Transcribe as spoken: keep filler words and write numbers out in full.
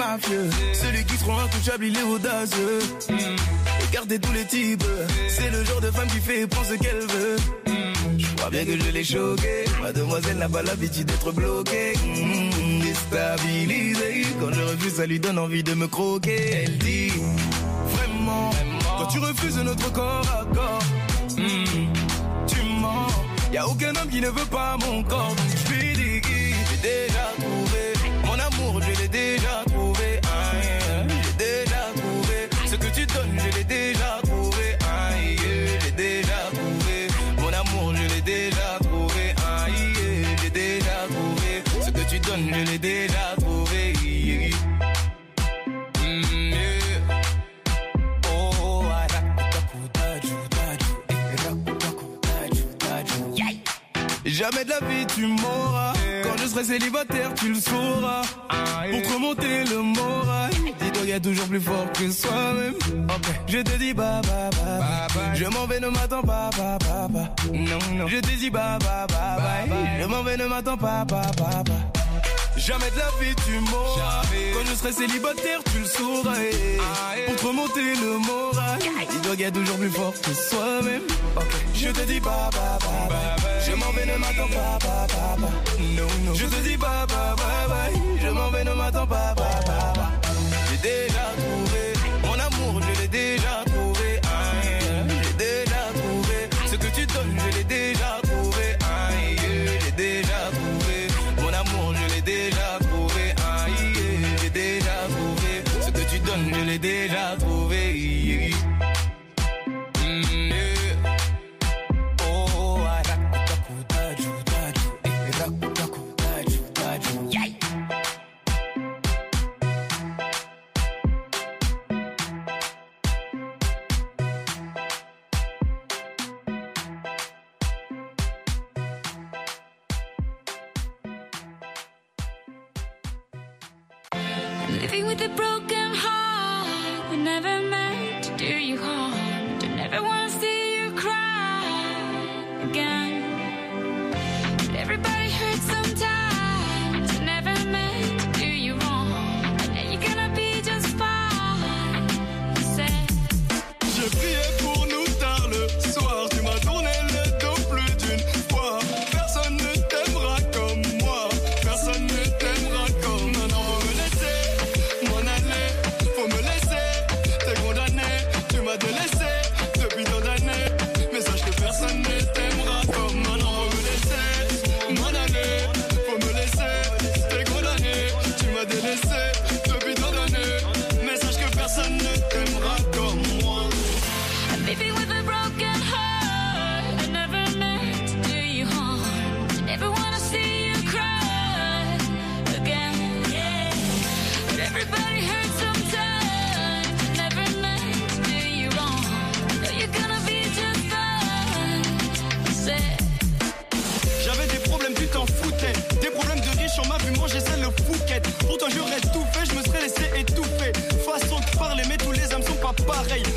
mafieux. Celui qui se rend intouchable, il est audacieux. Écartez tous les types. C'est le genre de femme qui fait prendre ce qu'elle veut. Je crois bien que je l'ai choquée. Mademoiselle n'a pas l'habitude d'être bloquée. Mmh, déstabilisée. Quand je refuse, ça lui donne envie de me croquer. Elle dit vraiment, vraiment. Quand tu refuses notre corps à corps, mmh, tu mens. Y'a aucun homme qui ne veut pas mon corps. Donc je lui dis, j'ai déjà trouvé mon amour, je l'ai déjà trouvé. Ah, yeah. J'ai déjà trouvé ce que tu donnes, je l'ai déjà trouvé. Ah, yeah. J'ai déjà trouvé mon amour, je l'ai déjà trouvé. Ah, yeah. J'ai déjà trouvé ce que tu donnes, je l'ai déjà trouvé. Yeah. Mm, yeah. Oh, jamais de la vie tu m'auras. Quand je serai célibataire tu le sauras. Pour te remonter le moral, dis-toi y'a toujours plus fort que soi-même. Okay. Je te dis bye bye bye, bye, bye. Je m'en vais, ne m'attends pas, pas, pas, pas. Non, non. Je te dis bye bye bye, bye, bye. Je m'en vais, ne m'attends pas, pas, pas, pas. Jamais de la vie tu m'auras. Quand je serai célibataire tu le sauras. Pour te remonter le moral, dis-toi y'a toujours plus fort que soi-même. Okay. Je te dis bye bye bye, bye, bye. Je m'en vais, ne m'attends pas, pas, pas, pas. Non, non. Je te dis bye bye bye, bye. Je m'en vais, ne m'attends pas, pas, pas, pas. J'ai déjà trouvé mon amour, je l'ai déjà trouvé. Ah, yeah. J'ai déjà trouvé ce que tu donnes, je l'ai déjà trouvé. Ah, yeah. J'ai déjà trouvé mon amour, je l'ai déjà trouvé. Ah, yeah. J'ai déjà trouvé ce que tu donnes, je l'ai déjà trouvé. Yeah. Mm, yeah. Living with a broken heart, we never meant to do you harm. Don't ever wanna see you cry again. But everybody hurts sometimes, we never meant to do you wrong. And you're gonna be just fine. Say. Je priais pour nous tard le soir, tu m'as tourné le dos plus d'une fois. Personne ne t'aimera comme moi, personne ne t'aimera comme moi. Non, faut me laisser m'en aller, faut me laisser, t'es condamné, tu m'as délaissé depuis tant d'années. Mais sache que personne ne t'aimera comme moi. Non, faut me laisser m'en aller, faut me laisser, t'es condamné, tu m'as délaissé depuis tant d'années. Mais sache que personne ne t'aimera comme moi. Living with a broken heart, I never meant to do you harm. I never wanna see you cry again. Yeah. But everybody hurts sometimes, I never meant to do you wrong. No, you're gonna be just fine. Say. J'avais des problèmes, tu t'en foutais. Des problèmes de riches, on m'a vu manger ça le fouquet. Pourtant j'aurais tout fait, je me serais laissé étouffer. Façon de parler, mais tous les hommes sont pas pareils.